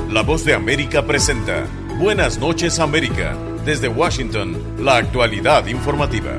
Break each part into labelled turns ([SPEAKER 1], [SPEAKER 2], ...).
[SPEAKER 1] La Voz de América presenta Buenas noches América. Desde Washington, la actualidad informativa.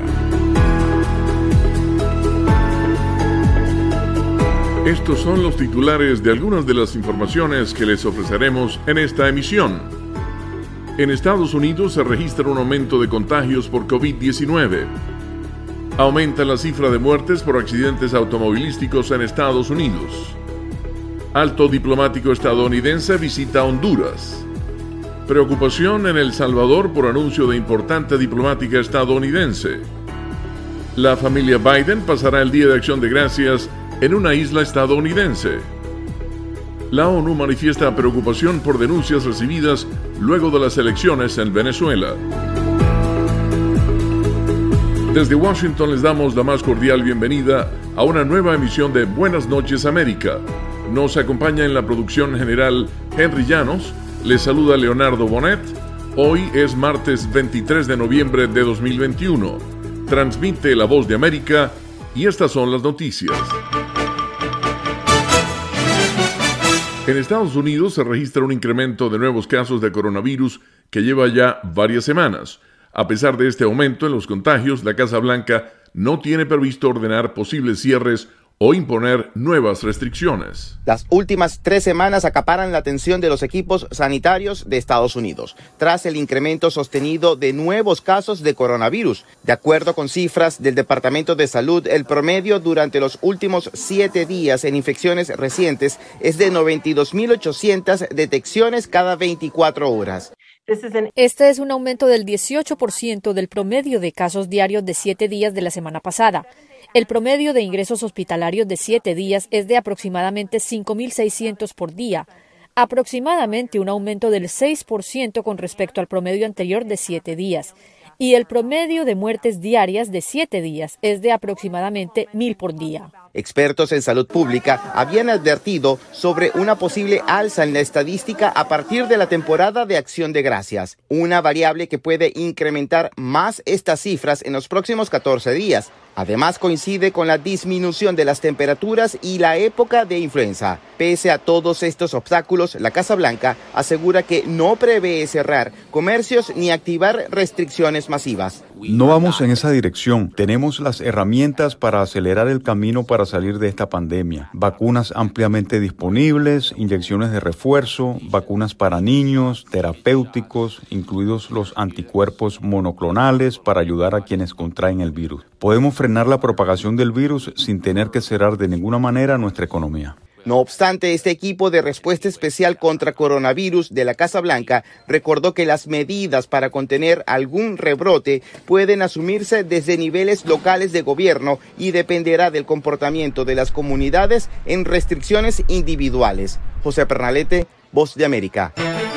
[SPEAKER 2] Estos son los titulares de algunas de las informaciones que les ofreceremos en esta emisión. En Estados Unidos se registra un aumento de contagios por COVID-19. Aumenta la cifra de muertes por accidentes automovilísticos en Estados Unidos. Alto diplomático estadounidense visita Honduras. Preocupación en El Salvador por anuncio de importante diplomática estadounidense. La familia Biden pasará el Día de Acción de Gracias en una isla estadounidense. La ONU manifiesta preocupación por denuncias recibidas luego de las elecciones en Venezuela. Desde Washington les damos la más cordial bienvenida a una nueva emisión de Buenas noches América. Nos acompaña en la producción general Henry Llanos, les saluda Leonardo Bonet. Hoy es martes 23 de noviembre de 2021. Transmite La Voz de América y estas son las noticias. En Estados Unidos se registra un incremento de nuevos casos de coronavirus que lleva ya varias semanas. A pesar de este aumento en los contagios, la Casa Blanca no tiene previsto ordenar posibles cierres o imponer nuevas restricciones.
[SPEAKER 3] Las últimas 3 semanas acaparan la atención de los equipos sanitarios de Estados Unidos, tras el incremento sostenido de nuevos casos de coronavirus. De acuerdo con cifras del Departamento de Salud, el promedio durante los últimos 7 días en infecciones recientes es de 92.800 detecciones cada 24 horas.
[SPEAKER 4] Este es un aumento del 18% del promedio de casos diarios de 7 días de la semana pasada. El promedio de ingresos hospitalarios de 7 días es de aproximadamente 5.600 por día, aproximadamente un aumento del 6% con respecto al promedio anterior de 7 días. Y el promedio de muertes diarias de 7 días es de aproximadamente 1.000 por día.
[SPEAKER 3] Expertos en salud pública habían advertido sobre una posible alza en la estadística a partir de la temporada de Acción de Gracias, una variable que puede incrementar más estas cifras en los próximos 14 días. Además, coincide con la disminución de las temperaturas y la época de influenza. Pese a todos estos obstáculos, la Casa Blanca asegura que no prevé cerrar comercios ni activar restricciones masivas.
[SPEAKER 5] No vamos en esa dirección. Tenemos las herramientas para acelerar el camino para salir de esta pandemia. Vacunas ampliamente disponibles, inyecciones de refuerzo, vacunas para niños, terapéuticos, incluidos los anticuerpos monoclonales para ayudar a quienes contraen el virus. Podemos frenar la propagación del virus sin tener que cerrar de ninguna manera nuestra economía.
[SPEAKER 3] No obstante, este equipo de respuesta especial contra coronavirus de la Casa Blanca recordó que las medidas para contener algún rebrote pueden asumirse desde niveles locales de gobierno y dependerá del comportamiento de las comunidades en restricciones individuales. José Pernalete, Voz de América.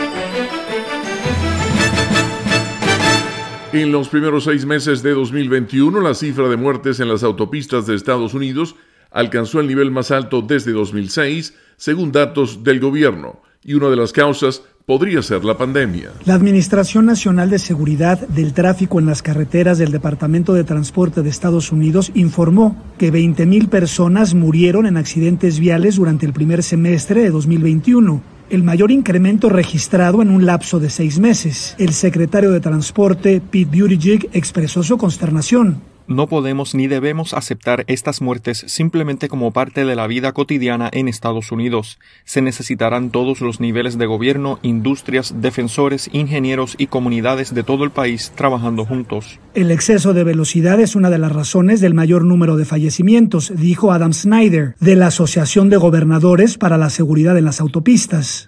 [SPEAKER 2] En los primeros 6 meses de 2021, la cifra de muertes en las autopistas de Estados Unidos alcanzó el nivel más alto desde 2006, según datos del gobierno, y una de las causas podría ser la pandemia.
[SPEAKER 6] La Administración Nacional de Seguridad del Tráfico en las Carreteras del Departamento de Transporte de Estados Unidos informó que 20,000 personas murieron en accidentes viales durante el primer semestre de 2021. El mayor incremento registrado en un lapso de 6 meses. El secretario de Transporte, Pete Buttigieg, expresó su consternación.
[SPEAKER 7] No podemos ni debemos aceptar estas muertes simplemente como parte de la vida cotidiana en Estados Unidos. Se necesitarán todos los niveles de gobierno, industrias, defensores, ingenieros y comunidades de todo el país trabajando juntos.
[SPEAKER 6] El exceso de velocidad es una de las razones del mayor número de fallecimientos, dijo Adam Snyder, de la Asociación de Gobernadores para la Seguridad en las Autopistas.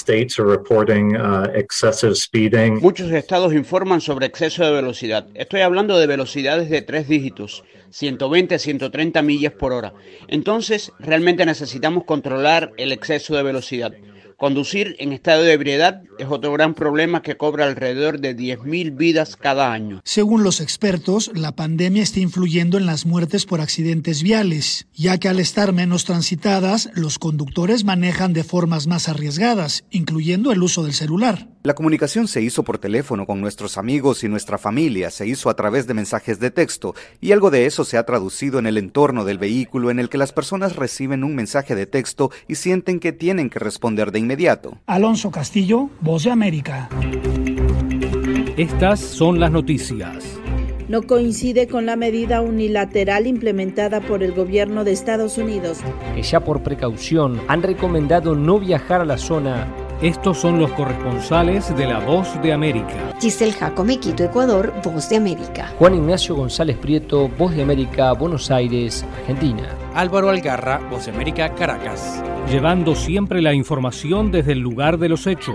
[SPEAKER 8] Muchos estados informan sobre exceso de velocidad. Estoy hablando de velocidades de 3 dígitos, 120 a 130 millas por hora. Entonces, realmente necesitamos controlar el exceso de velocidad. Conducir en estado de ebriedad es otro gran problema que cobra alrededor de 10,000 vidas cada año.
[SPEAKER 6] Según los expertos, la pandemia está influyendo en las muertes por accidentes viales, ya que al estar menos transitadas, los conductores manejan de formas más arriesgadas, incluyendo el uso del celular.
[SPEAKER 9] La comunicación se hizo por teléfono con nuestros amigos y nuestra familia, se hizo a través de mensajes de texto, y algo de eso se ha traducido en el entorno del vehículo en el que las personas reciben un mensaje de texto y sienten que tienen que responder de inmediato. inmediato.
[SPEAKER 6] Alonso Castillo, Voz de América.
[SPEAKER 10] Estas son las noticias.
[SPEAKER 11] No coincide con la medida unilateral implementada por el gobierno de Estados Unidos,
[SPEAKER 10] que ya por precaución han recomendado no viajar a la zona. Estos son los corresponsales de La Voz de América.
[SPEAKER 12] Giselle Jacome, Quito, Ecuador, Voz de América.
[SPEAKER 10] Juan Ignacio González Prieto, Voz de América, Buenos Aires, Argentina.
[SPEAKER 13] Álvaro Algarra, Voz de América, Caracas.
[SPEAKER 10] Llevando siempre la información desde el lugar de los hechos.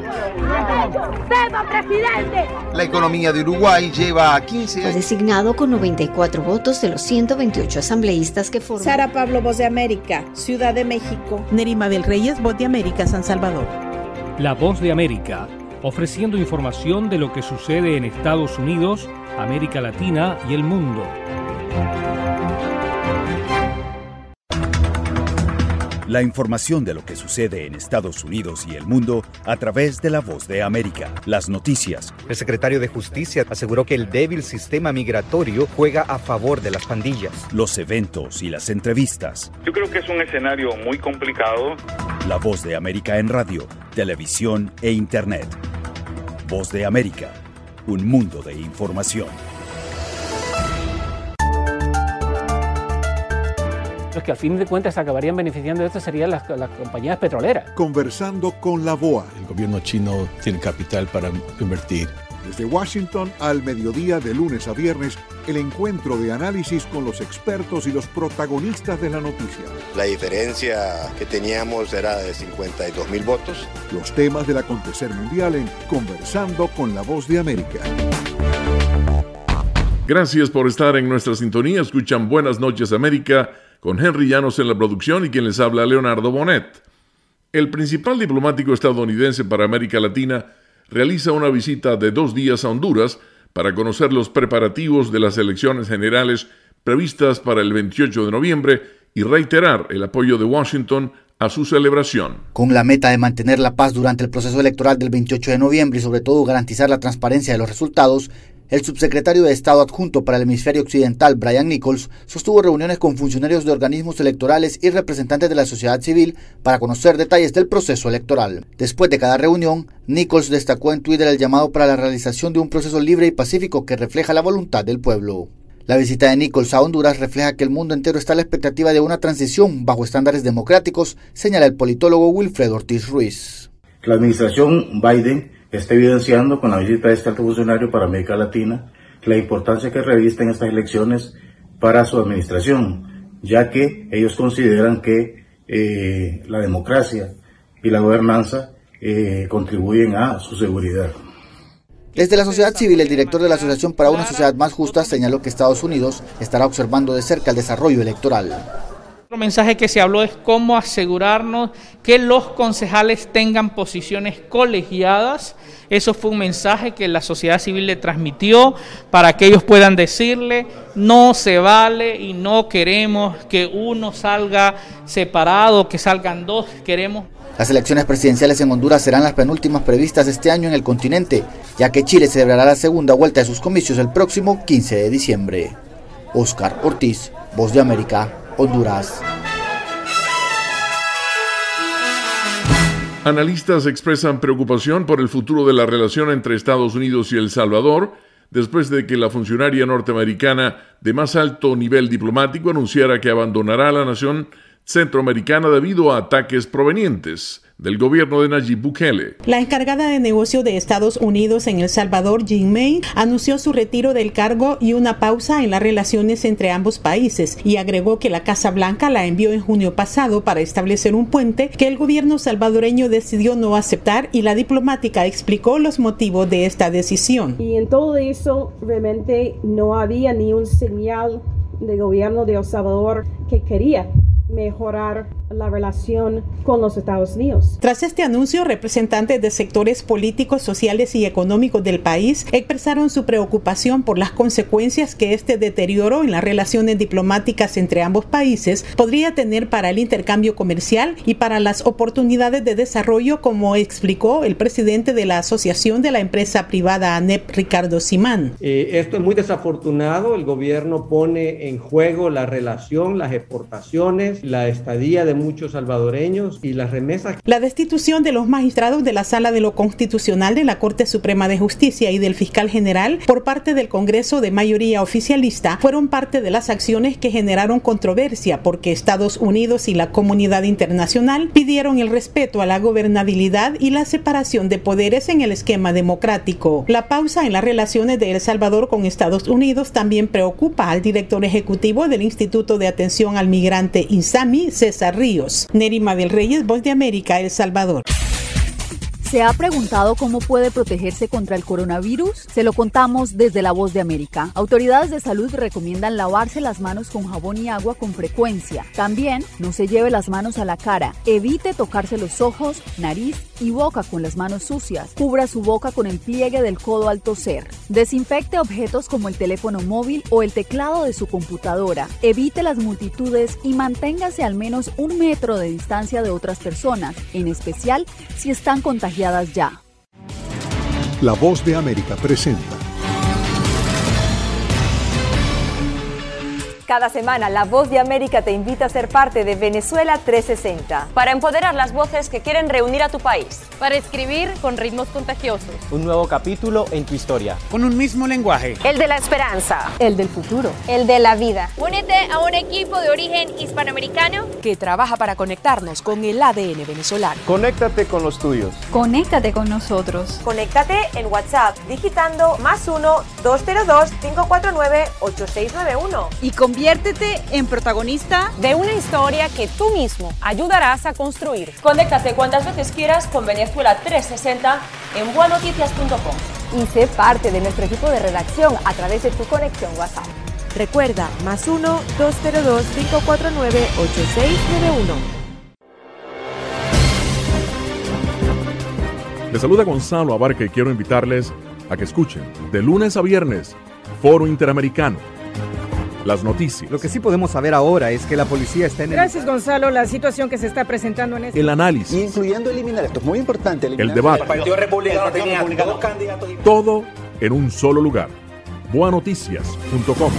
[SPEAKER 14] La economía de Uruguay lleva 15 años.
[SPEAKER 12] Fue designado con 94 votos de los 128 asambleístas que forman.
[SPEAKER 11] Sara Pablo, Voz de América, Ciudad de México.
[SPEAKER 15] Nerima del Reyes, Voz de América, San Salvador.
[SPEAKER 10] La Voz de América, ofreciendo información de lo que sucede en Estados Unidos, América Latina y el mundo.
[SPEAKER 16] La información de lo que sucede en Estados Unidos y el mundo a través de La Voz de América. Las noticias.
[SPEAKER 9] El secretario de Justicia aseguró que el débil sistema migratorio juega a favor de las pandillas.
[SPEAKER 16] Los eventos y las entrevistas.
[SPEAKER 17] Yo creo que es un escenario muy complicado.
[SPEAKER 16] La Voz de América en radio, televisión e internet. Voz de América, un mundo de información.
[SPEAKER 18] Los que al fin de cuentas se acabarían beneficiando de esto serían las compañías petroleras.
[SPEAKER 19] Conversando con la VOA.
[SPEAKER 20] El gobierno chino tiene capital para invertir.
[SPEAKER 19] Desde Washington al mediodía de lunes a viernes, el encuentro de análisis con los expertos y los protagonistas de la noticia.
[SPEAKER 21] La diferencia que teníamos era de 52.000 votos.
[SPEAKER 19] Los temas del acontecer mundial en Conversando con la Voz de América.
[SPEAKER 2] Gracias por estar en nuestra sintonía. Escuchan Buenas noches América con Henry Llanos en la producción y quien les habla, Leonardo Bonet. El principal diplomático estadounidense para América Latina realiza una visita de 2 días a Honduras para conocer los preparativos de las elecciones generales previstas para el 28 de noviembre y reiterar el apoyo de Washington a su celebración.
[SPEAKER 22] Con la meta de mantener la paz durante el proceso electoral del 28 de noviembre y sobre todo garantizar la transparencia de los resultados, el subsecretario de Estado adjunto para el hemisferio occidental, Brian Nichols, sostuvo reuniones con funcionarios de organismos electorales y representantes de la sociedad civil para conocer detalles del proceso electoral. Después de cada reunión, Nichols destacó en Twitter el llamado para la realización de un proceso libre y pacífico que refleja la voluntad del pueblo. La visita de Nichols a Honduras refleja que el mundo entero está a la expectativa de una transición bajo estándares democráticos, señala el politólogo Wilfredo Ortiz Ruiz.
[SPEAKER 23] La administración Biden está evidenciando con la visita de este alto funcionario para América Latina la importancia que revisten estas elecciones para su administración, ya que ellos consideran que la democracia y la gobernanza contribuyen a su seguridad.
[SPEAKER 22] Desde la sociedad civil, el director de la Asociación para una Sociedad Más Justa señaló que Estados Unidos estará observando de cerca el desarrollo electoral.
[SPEAKER 24] Otro mensaje que se habló es cómo asegurarnos que los concejales tengan posiciones colegiadas. Eso fue un mensaje que la sociedad civil le transmitió para que ellos puedan decirle: no se vale y no queremos que uno salga separado, que salgan dos, queremos.
[SPEAKER 22] Las elecciones presidenciales en Honduras serán las penúltimas previstas este año en el continente, ya que Chile celebrará la segunda vuelta de sus comicios el próximo 15 de diciembre. Oscar Ortiz, Voz de América, Honduras.
[SPEAKER 2] Analistas expresan preocupación por el futuro de la relación entre Estados Unidos y El Salvador después de que la funcionaria norteamericana de más alto nivel diplomático anunciara que abandonará la nación centroamericana debido a ataques provenientes del gobierno de Nayib Bukele.
[SPEAKER 15] La encargada de negocio de Estados Unidos en El Salvador, Jean May, anunció su retiro del cargo y una pausa en las relaciones entre ambos países y agregó que la Casa Blanca la envió en junio pasado para establecer un puente que el gobierno salvadoreño decidió no aceptar y la diplomática explicó los motivos de esta decisión.
[SPEAKER 25] Y en todo eso realmente no había ni un señal del gobierno de El Salvador que quería mejorar la relación con los Estados Unidos.
[SPEAKER 15] Tras este anuncio, representantes de sectores políticos, sociales y económicos del país expresaron su preocupación por las consecuencias que este deterioro en las relaciones diplomáticas entre ambos países podría tener para el intercambio comercial y para las oportunidades de desarrollo, como explicó el presidente de la Asociación de la Empresa Privada ANEP, Ricardo Simán.
[SPEAKER 26] Esto es muy desafortunado. El gobierno pone en juego la relación, las exportaciones, la estadía de
[SPEAKER 1] muchos salvadoreños y las remesas.
[SPEAKER 15] La destitución de los magistrados de la Sala de lo Constitucional de la Corte Suprema de Justicia y del fiscal general por parte del Congreso de mayoría oficialista fueron parte de las acciones que generaron controversia porque Estados Unidos y la comunidad internacional pidieron el respeto a la gobernabilidad y la separación de poderes en el esquema democrático. La pausa en las relaciones de El Salvador con Estados Unidos también preocupa al director ejecutivo del Instituto de Atención al Migrante INSAMI, César Ríos. Nerima del Reyes, Voz de América, El Salvador.
[SPEAKER 3] ¿Se ha preguntado cómo puede protegerse contra el coronavirus? Se lo contamos desde La Voz de América. Autoridades de salud recomiendan lavarse las manos con jabón y agua con frecuencia. También no se lleve las manos a la cara. Evite tocarse los ojos, nariz y boca con las manos sucias. Cubra su boca con el pliegue del codo al toser. Desinfecte objetos como el teléfono móvil o el teclado de su computadora. Evite las multitudes y manténgase al menos 1 metro de distancia de otras personas, en especial si están contagiadas ya.
[SPEAKER 19] La Voz de América presenta.
[SPEAKER 4] Cada semana, La Voz de América te invita a ser parte de Venezuela 360.
[SPEAKER 5] Para empoderar las voces que quieren reunir a tu país.
[SPEAKER 4] Para escribir con ritmos contagiosos.
[SPEAKER 13] Un nuevo capítulo en tu historia.
[SPEAKER 7] Con un mismo lenguaje.
[SPEAKER 4] El de la esperanza.
[SPEAKER 3] El del futuro.
[SPEAKER 4] El de la vida.
[SPEAKER 5] Únete a un equipo de origen hispanoamericano
[SPEAKER 4] que trabaja para conectarnos con el ADN venezolano.
[SPEAKER 13] Conéctate con los tuyos.
[SPEAKER 3] Conéctate con nosotros.
[SPEAKER 5] Conéctate en WhatsApp digitando +1 202 549 8691.
[SPEAKER 4] Y conviértete en protagonista
[SPEAKER 5] de una historia que tú mismo ayudarás a construir. Conéctate cuantas veces quieras con Venezuela 360 en buenoticias.com.
[SPEAKER 4] Y sé parte de nuestro equipo de redacción a través de tu conexión WhatsApp.
[SPEAKER 5] Recuerda, +1 202 549 8691.
[SPEAKER 2] Les saluda Gonzalo Abarca y quiero invitarles a que escuchen de lunes a viernes Foro Interamericano. Las noticias.
[SPEAKER 9] Lo que sí podemos saber ahora es que la policía está en
[SPEAKER 4] Gracias, Gonzalo. La situación que se está presentando en este...
[SPEAKER 2] El análisis.
[SPEAKER 26] Incluyendo eliminar, esto es muy importante.
[SPEAKER 2] El debate.
[SPEAKER 26] El Partido Republicano tenía 2 candidatos.
[SPEAKER 2] Todo en un solo lugar. Buenoticias.com.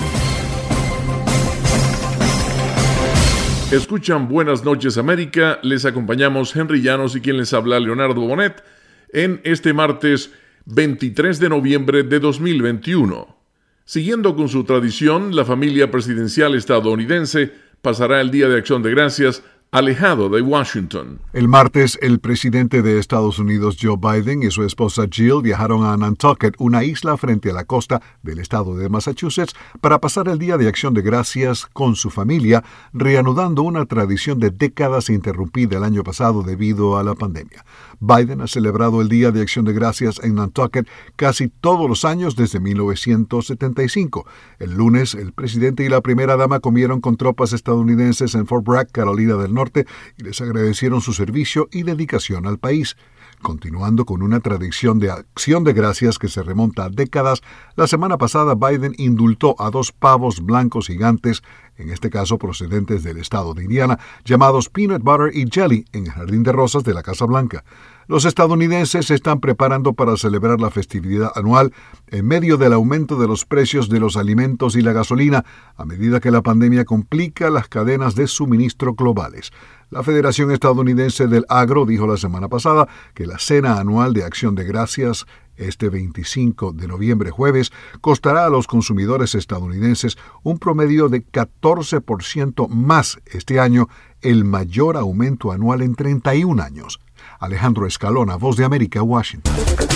[SPEAKER 2] Escuchan Buenas noches América. Les acompañamos Henry Llanos y quien les habla Leonardo Bonet en este martes 23 de noviembre de 2021. Siguiendo con su tradición, la familia presidencial estadounidense pasará el Día de Acción de Gracias alejado de Washington.
[SPEAKER 19] El martes, el presidente de Estados Unidos, Joe Biden, y su esposa Jill viajaron a Nantucket, una isla frente a la costa del estado de Massachusetts, para pasar el Día de Acción de Gracias con su familia, reanudando una tradición de décadas interrumpida el año pasado debido a la pandemia. Biden ha celebrado el Día de Acción de Gracias en Nantucket casi todos los años desde 1975. El lunes, el presidente y la primera dama comieron con tropas estadounidenses en Fort Bragg, Carolina del Norte, y les agradecieron su servicio y dedicación al país. Continuando con una tradición de acción de gracias que se remonta a décadas, la semana pasada Biden indultó a 2 pavos blancos gigantes, en este caso procedentes del estado de Indiana, llamados Peanut Butter y Jelly, en el Jardín de Rosas de la Casa Blanca. Los estadounidenses se están preparando para celebrar la festividad anual en medio del aumento de los precios de los alimentos y la gasolina, a medida que la pandemia complica las cadenas de suministro globales. La Federación Estadounidense del Agro dijo la semana pasada que la cena anual de Acción de Gracias este 25 de noviembre, jueves, costará a los consumidores estadounidenses un promedio de 14% más este año, el mayor aumento anual en 31 años. Alejandro Escalona, Voz de América, Washington.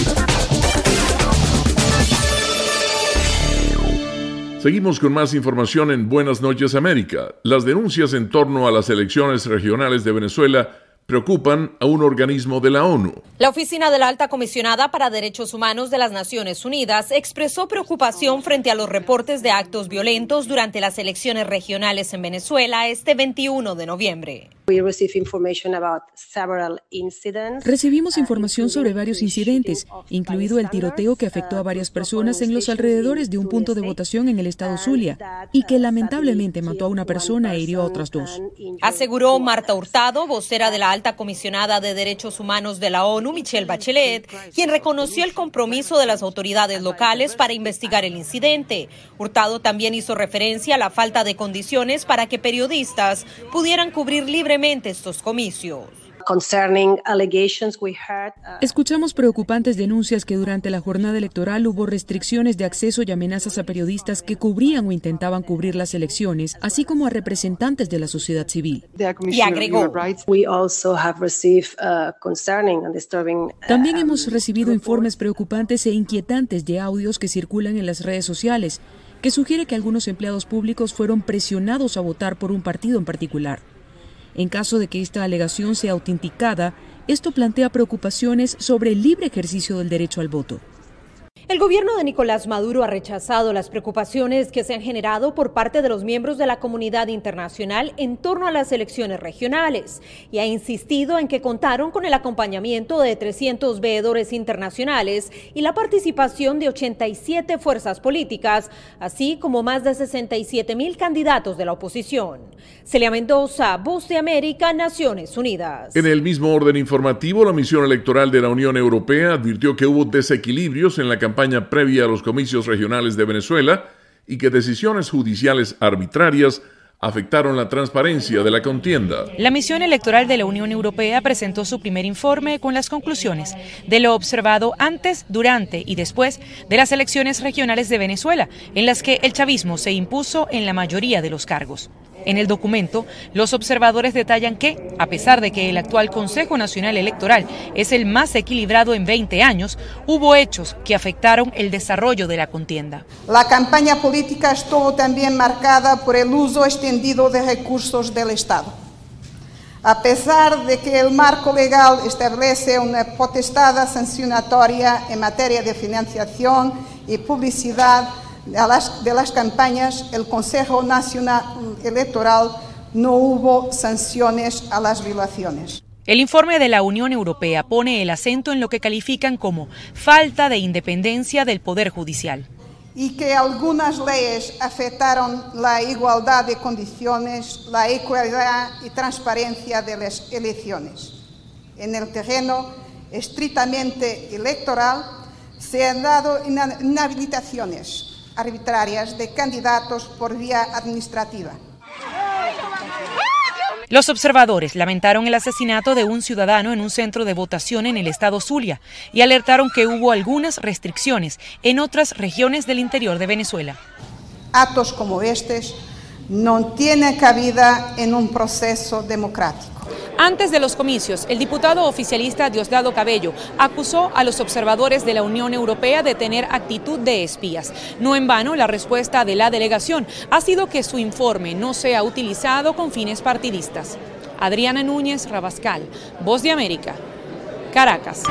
[SPEAKER 2] Seguimos con más información en Buenas noches América. Las denuncias en torno a las elecciones regionales de Venezuela preocupan a un organismo de la ONU.
[SPEAKER 5] La Oficina de la Alta Comisionada para Derechos Humanos de las Naciones Unidas expresó preocupación frente a los reportes de actos violentos durante las elecciones regionales en Venezuela este 21 de noviembre.
[SPEAKER 27] Recibimos información sobre varios incidentes, incluido el tiroteo que afectó a varias personas en los alrededores de un punto de votación en el estado Zulia y que lamentablemente mató a una persona e hirió a otras 2.
[SPEAKER 5] Aseguró Marta Hurtado, vocera de la Alta Comisionada de Derechos Humanos de la ONU, Michelle Bachelet, quien reconoció el compromiso de las autoridades locales para investigar el incidente. Hurtado también hizo referencia a la falta de condiciones para que periodistas pudieran cubrir libremente libremente estos comicios.
[SPEAKER 27] Escuchamos preocupantes denuncias que durante la jornada electoral hubo restricciones de acceso y amenazas a periodistas que cubrían o intentaban cubrir las elecciones, así como a representantes de la sociedad civil.
[SPEAKER 5] Y agregó:
[SPEAKER 27] también hemos recibido informes preocupantes e inquietantes de audios que circulan en las redes sociales, que sugiere que algunos empleados públicos fueron presionados a votar por un partido en particular. En caso de que esta alegación sea autenticada, esto plantea preocupaciones sobre el libre ejercicio del derecho al voto.
[SPEAKER 5] El gobierno de Nicolás Maduro ha rechazado las preocupaciones que se han generado por parte de los miembros de la comunidad internacional en torno a las elecciones regionales y ha insistido en que contaron con el acompañamiento de 300 veedores internacionales y la participación de 87 fuerzas políticas, así como más de 67,000 candidatos de la oposición. Celia Mendoza, Voz de América, Naciones Unidas.
[SPEAKER 2] En el mismo orden informativo, la misión electoral de la Unión Europea advirtió que hubo desequilibrios en la campaña previa a los comicios regionales de Venezuela y que decisiones judiciales arbitrarias afectaron la transparencia de la contienda.
[SPEAKER 27] La misión electoral de la Unión Europea presentó su primer informe con las conclusiones de lo observado antes, durante y después de las elecciones regionales de Venezuela, en las que el chavismo se impuso en la mayoría de los cargos. En el documento, los observadores detallan que, a pesar de que el actual Consejo Nacional Electoral es el más equilibrado en 20 años, hubo hechos que afectaron el desarrollo de la contienda.
[SPEAKER 6] La campaña política estuvo también marcada por el uso extendido de recursos del Estado. A pesar de que el marco legal establece una potestad sancionatoria en materia de financiación y publicidad de las campañas, el Consejo Nacional Electoral no hubo sanciones a las violaciones.
[SPEAKER 27] El informe de la Unión Europea pone el acento en lo que califican como falta de independencia del Poder Judicial.
[SPEAKER 6] Y que algunas leyes afectaron la igualdad de condiciones, la equidad y transparencia de las elecciones. En el terreno estrictamente electoral se han dado inhabilitaciones arbitrarias de candidatos por vía administrativa.
[SPEAKER 27] Los observadores lamentaron el asesinato de un ciudadano en un centro de votación en el estado Zulia y alertaron que hubo algunas restricciones en otras regiones del interior de Venezuela.
[SPEAKER 6] Actos como estos no tienen cabida en un proceso democrático.
[SPEAKER 27] Antes de los comicios, el diputado oficialista Diosdado Cabello acusó a los observadores de la Unión Europea de tener actitud de espías. No en vano, la respuesta de la delegación ha sido que su informe no sea utilizado con fines partidistas. Adriana Núñez Rabascal, Voz de América, Caracas.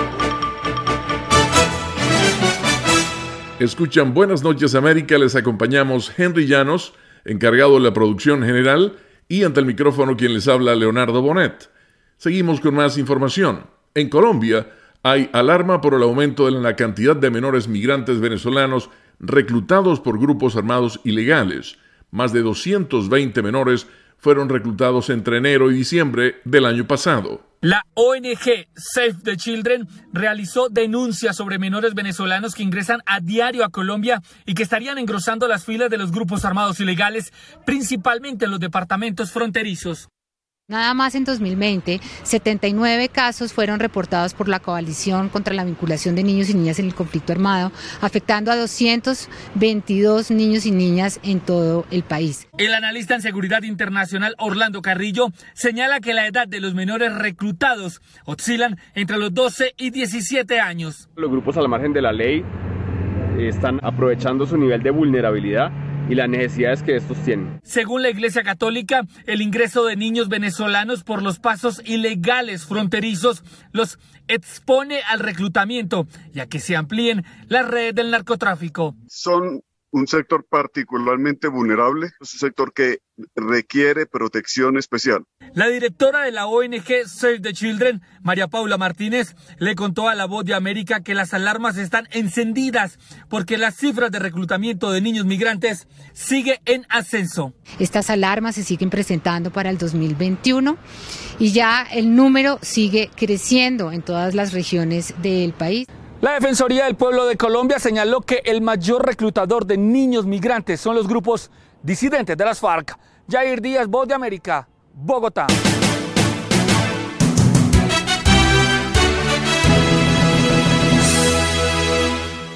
[SPEAKER 2] Escuchan Buenas noches América, les acompañamos Henry Llanos, encargado de la producción general, y ante el micrófono quien les habla, Leonardo Bonet. Seguimos con más información. En Colombia hay alarma por el aumento en la cantidad de menores migrantes venezolanos reclutados por grupos armados ilegales. Más de 220 menores fueron reclutados entre enero y diciembre del año pasado.
[SPEAKER 7] La ONG Save the Children realizó denuncias sobre menores venezolanos que ingresan a diario a Colombia y que estarían engrosando las filas de los grupos armados ilegales, principalmente en los departamentos fronterizos.
[SPEAKER 8] Nada más en 2020, 79 casos fueron reportados por la Coalición contra la Vinculación de Niños y Niñas en el Conflicto Armado, afectando a 222 niños y niñas en todo el país.
[SPEAKER 7] El analista en seguridad internacional Orlando Carrillo señala que la edad de los menores reclutados oscilan entre los 12 y 17 años.
[SPEAKER 10] Los grupos al margen de la ley están aprovechando su nivel de vulnerabilidad y las necesidades que estos tienen.
[SPEAKER 7] Según la Iglesia Católica, el ingreso de niños venezolanos por los pasos ilegales fronterizos los expone al reclutamiento y a que se amplíen las redes del narcotráfico.
[SPEAKER 11] Son un sector particularmente vulnerable, es un sector que requiere protección especial.
[SPEAKER 7] La directora de la ONG Save the Children, María Paula Martínez, le contó a La Voz de América que las alarmas están encendidas porque las cifras de reclutamiento de niños migrantes sigue en ascenso.
[SPEAKER 8] Estas alarmas se siguen presentando para el 2021 y ya el número sigue creciendo en todas las regiones del país.
[SPEAKER 7] La Defensoría del Pueblo de Colombia señaló que el mayor reclutador de niños migrantes son los grupos disidentes de las FARC. Jair Díaz, Voz de América, Bogotá.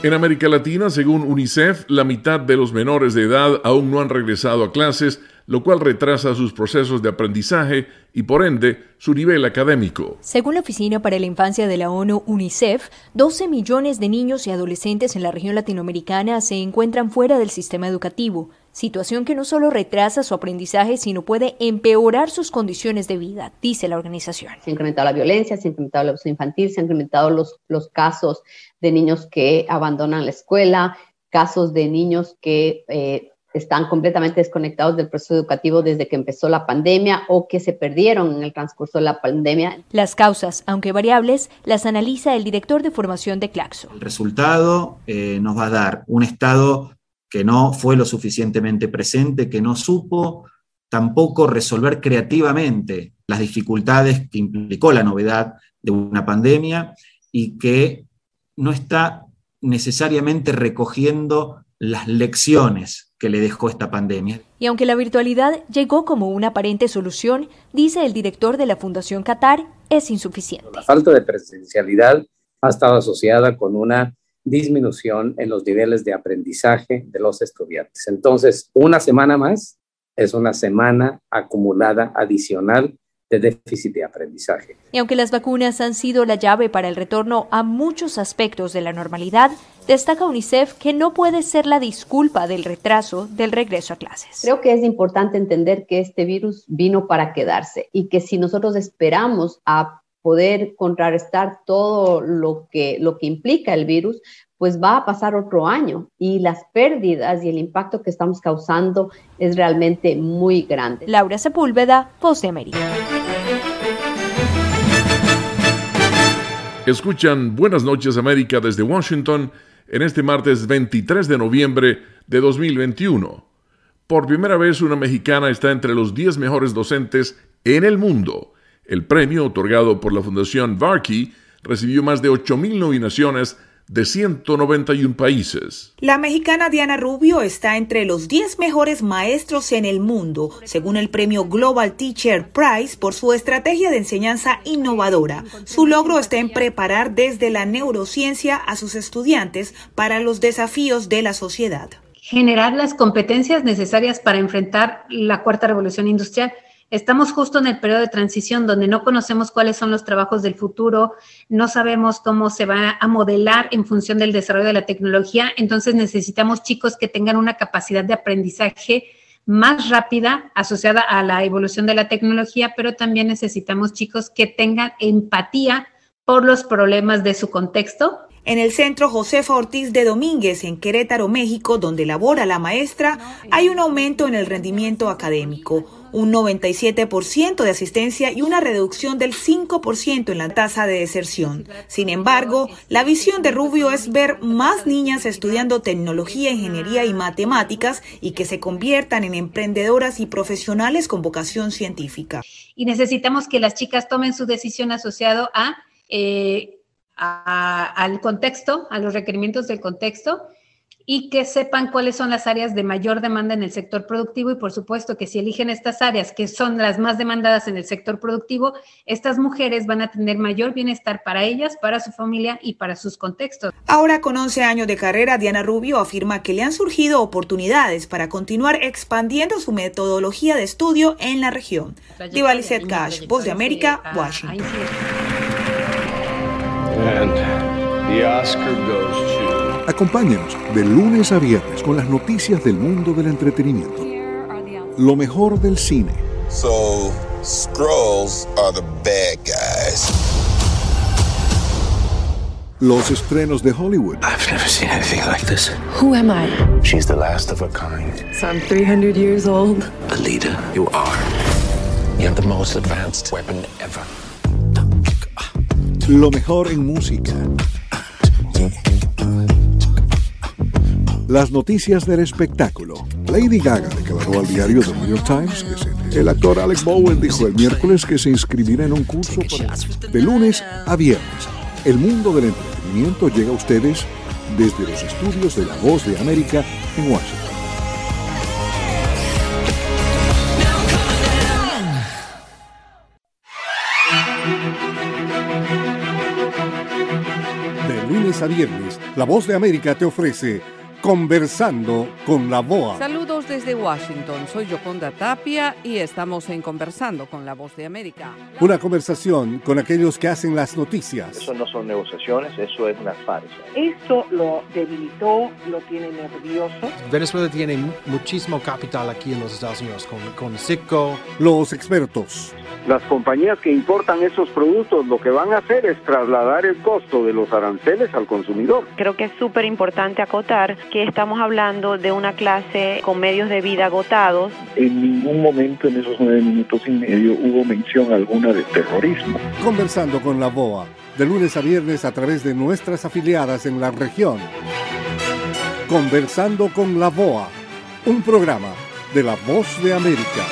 [SPEAKER 2] En América Latina, según UNICEF, la mitad de los menores de edad aún no han regresado a clases, lo cual retrasa sus procesos de aprendizaje y, por ende, su nivel académico.
[SPEAKER 12] Según la Oficina para la Infancia de la ONU, UNICEF, 12 millones de niños y adolescentes en la región latinoamericana se encuentran fuera del sistema educativo, situación que no solo retrasa su aprendizaje, sino puede empeorar sus condiciones de vida, dice la organización.
[SPEAKER 14] Se ha incrementado la violencia, se ha incrementado el abuso infantil, se han incrementado los casos de niños que abandonan la escuela, casos de niños que están completamente desconectados del proceso educativo desde que empezó la pandemia o que se perdieron en el transcurso de la pandemia.
[SPEAKER 12] Las causas, aunque variables, las analiza el director de formación de Claxo.
[SPEAKER 16] El resultado nos va a dar un Estado que no fue lo suficientemente presente, que no supo tampoco resolver creativamente las dificultades que implicó la novedad de una pandemia y que no está necesariamente recogiendo las lecciones que le dejó esta pandemia.
[SPEAKER 12] Y aunque la virtualidad llegó como una aparente solución, dice el director de la Fundación Qatar, es insuficiente.
[SPEAKER 17] La falta de presencialidad ha estado asociada con una disminución en los niveles de aprendizaje de los estudiantes. Entonces, una semana más es una semana acumulada adicional de déficit de aprendizaje.
[SPEAKER 12] Y aunque las vacunas han sido la llave para el retorno a muchos aspectos de la normalidad, destaca UNICEF que no puede ser la disculpa del retraso del regreso a clases.
[SPEAKER 14] Creo que es importante entender que este virus vino para quedarse y que si nosotros esperamos a poder contrarrestar todo lo que implica el virus, pues va a pasar otro año y las pérdidas y el impacto que estamos causando es realmente muy grande.
[SPEAKER 12] Laura Sepúlveda, Voz de América.
[SPEAKER 2] Escuchan Buenas noches América desde Washington en este martes 23 de noviembre de 2021. Por primera vez una mexicana está entre los 10 mejores docentes en el mundo. El premio, otorgado por la Fundación Varkey, recibió más de 8,000 nominaciones de 191 países.
[SPEAKER 18] La mexicana Diana Rubio está entre los 10 mejores maestros en el mundo, según el premio Global Teacher Prize, por su estrategia de enseñanza innovadora. Su logro está en preparar desde la neurociencia a sus estudiantes para los desafíos de la sociedad.
[SPEAKER 20] Generar las competencias necesarias para enfrentar la cuarta revolución industrial. Estamos justo en el periodo de transición donde no conocemos cuáles son los trabajos del futuro, no sabemos cómo se va a modelar en función del desarrollo de la tecnología, entonces necesitamos chicos que tengan una capacidad de aprendizaje más rápida asociada a la evolución de la tecnología, pero también necesitamos chicos que tengan empatía por los problemas de su contexto.
[SPEAKER 18] En el Centro Josefa Ortiz de Domínguez, en Querétaro, México, donde labora la maestra, hay un aumento en el rendimiento académico, un 97% de asistencia y una reducción del 5% en la tasa de deserción. Sin embargo, la visión de Rubio es ver más niñas estudiando tecnología, ingeniería y matemáticas y que se conviertan en emprendedoras y profesionales con vocación científica.
[SPEAKER 20] Y necesitamos que las chicas tomen su decisión asociado al contexto, a los requerimientos del contexto y que sepan cuáles son las áreas de mayor demanda en el sector productivo y por supuesto que si eligen estas áreas que son las más demandadas en el sector productivo, estas mujeres van a tener mayor bienestar para ellas, para su familia y para sus contextos.
[SPEAKER 18] Ahora con 11 años de carrera, Diana Rubio afirma que le han surgido oportunidades para continuar expandiendo su metodología de estudio en la región. Diva Lizette Cash, Voz de América, Washington.
[SPEAKER 21] And the Oscar goes to...
[SPEAKER 19] Acompáñenos de lunes a viernes con las noticias del mundo del entretenimiento. Lo mejor del cine.
[SPEAKER 28] So, Skrulls are the bad guys.
[SPEAKER 19] Los estrenos de Hollywood.
[SPEAKER 21] I've never seen anything like this.
[SPEAKER 29] Who am I?
[SPEAKER 21] She's the last of a kind.
[SPEAKER 29] So I'm 300 years old.
[SPEAKER 21] Alita, you are. You have the most advanced weapon ever.
[SPEAKER 19] Lo mejor en música. Las noticias del espectáculo. Lady Gaga declaró al diario The New York Times que el actor Alec Bowen dijo el miércoles que se inscribirá en un curso de lunes a viernes. El mundo del entretenimiento llega a ustedes desde los estudios de La Voz de América en Washington.
[SPEAKER 1] lunes a viernes, La Voz de América te ofrece Conversando con la VOA.
[SPEAKER 3] Saludos desde Washington, soy Yoconda Tapia y estamos en Conversando con la Voz de América.
[SPEAKER 1] Una conversación con aquellos que hacen las noticias.
[SPEAKER 9] Eso no son negociaciones, eso es una farsa.
[SPEAKER 13] Esto lo debilitó, lo tiene nervioso.
[SPEAKER 15] Venezuela tiene muchísimo capital aquí en los Estados Unidos, con Citgo.
[SPEAKER 1] Los expertos.
[SPEAKER 22] Las compañías que importan esos productos lo que van a hacer es trasladar el costo de los aranceles al consumidor.
[SPEAKER 23] Creo que es súper importante acotar que estamos hablando de una clase con medios de vida agotados.
[SPEAKER 22] En ningún momento en esos 9 minutos y medio hubo mención alguna de terrorismo.
[SPEAKER 1] Conversando con la VOA, de lunes a viernes a través de nuestras afiliadas en la región. Conversando con la VOA, un programa de La Voz de América.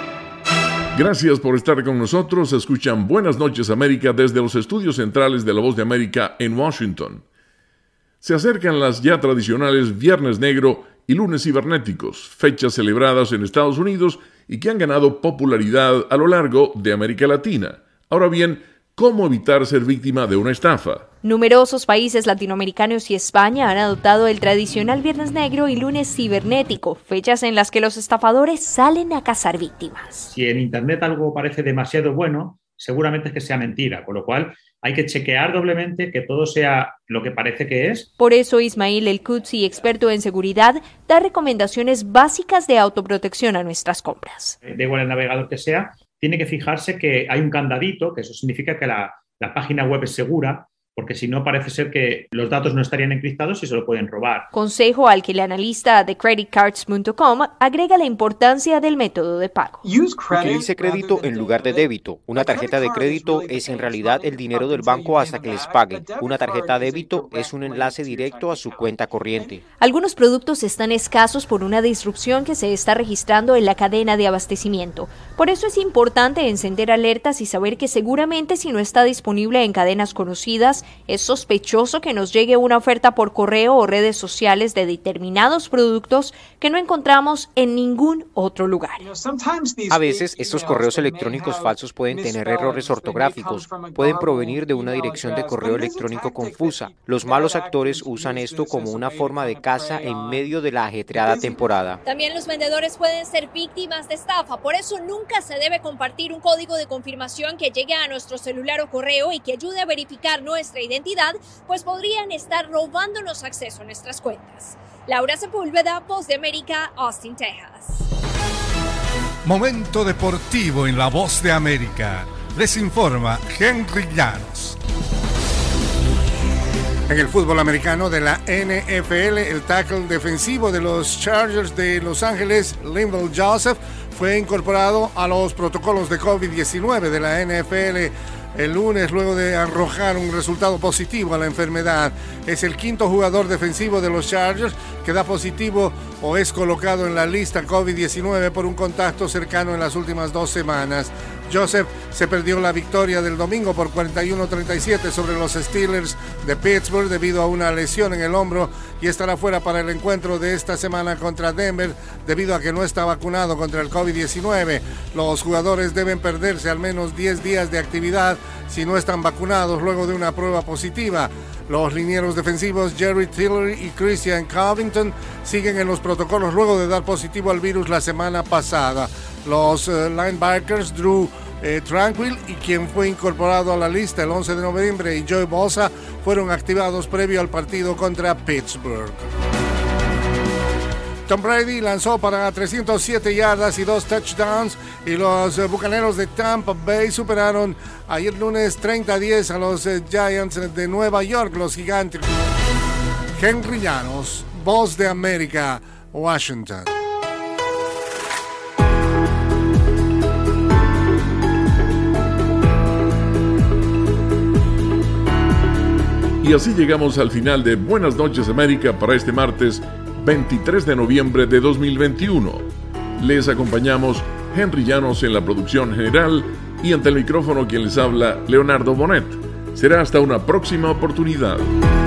[SPEAKER 2] Gracias por estar con nosotros. Escuchan Buenas noches América desde los estudios centrales de La Voz de América en Washington. Se acercan las ya tradicionales Viernes Negro y Lunes Cibernéticos, fechas celebradas en Estados Unidos y que han ganado popularidad a lo largo de América Latina. Ahora bien, ¿cómo evitar ser víctima de una estafa?
[SPEAKER 12] Numerosos países latinoamericanos y España han adoptado el tradicional Viernes Negro y Lunes Cibernético, fechas en las que los estafadores salen a cazar víctimas.
[SPEAKER 24] Si en Internet algo parece demasiado bueno, seguramente es que sea mentira, con lo cual hay que chequear doblemente que todo sea lo que parece que es.
[SPEAKER 12] Por eso Ismail El-Qudsy, experto en seguridad, da recomendaciones básicas de autoprotección a nuestras compras.
[SPEAKER 24] Da igual el navegador que sea, tiene que fijarse que hay un candadito, que eso significa que la página web es segura, porque si no parece ser que los datos no estarían encriptados y se lo pueden robar.
[SPEAKER 12] Consejo al que el analista de creditcards.com agrega la importancia del método de pago.
[SPEAKER 25] Utilice crédito en lugar de débito. Una tarjeta de crédito es en realidad el dinero del banco hasta que les paguen. Una tarjeta de débito es un enlace directo a su cuenta corriente.
[SPEAKER 12] Algunos productos están escasos por una disrupción que se está registrando en la cadena de abastecimiento. Por eso es importante encender alertas y saber que seguramente si no está disponible en cadenas conocidas, es sospechoso que nos llegue una oferta por correo o redes sociales de determinados productos que no encontramos en ningún otro lugar.
[SPEAKER 25] A veces estos correos electrónicos falsos pueden tener errores ortográficos, pueden provenir de una dirección de correo electrónico confusa. Los malos actores usan esto como una forma de caza en medio de la ajetreada temporada.
[SPEAKER 5] También los vendedores pueden ser víctimas de estafa, por eso nunca se debe compartir un código de confirmación que llegue a nuestro celular o correo y que ayude a verificar nuestra identidad, pues podrían estar robándonos acceso a nuestras cuentas. Laura Sepúlveda, Voz de América, Austin, Texas.
[SPEAKER 30] Momento deportivo en La Voz de América. Les informa Henry Llanos.
[SPEAKER 1] En el fútbol americano de la NFL, el tackle defensivo de los Chargers de Los Ángeles, Linval Joseph, fue incorporado a los protocolos de COVID-19 de la NFL el lunes luego de arrojar un resultado positivo a la enfermedad. Es el quinto jugador defensivo de los Chargers que da positivo o es colocado en la lista COVID-19 por un contacto cercano en las últimas 2 semanas. Joseph se perdió la victoria del domingo por 41-37 sobre los Steelers de Pittsburgh debido a una lesión en el hombro y estará fuera para el encuentro de esta semana contra Denver debido a que no está vacunado contra el COVID-19. Los jugadores deben perderse al menos 10 días de actividad si no están vacunados luego de una prueba positiva. Los linieros defensivos Jerry Tillery y Christian Covington siguen en los protocolos luego de dar positivo al virus la semana pasada. Los linebackers Drew Tranquil y quien fue incorporado a la lista el 11 de noviembre y Joey Bosa fueron activados previo al partido contra Pittsburgh. Tom Brady lanzó para 307 yardas y 2 touchdowns y los Bucaneros de Tampa Bay superaron ayer lunes 30-10 a los Giants de Nueva York, los gigantes. Henry Llanos, Voz de América, Washington.
[SPEAKER 2] Y así llegamos al final de Buenas noches América para este martes 23 de noviembre de 2021. Les acompañamos Henry Llanos en la producción general y ante el micrófono quien les habla, Leonardo Bonet. Será hasta una próxima oportunidad.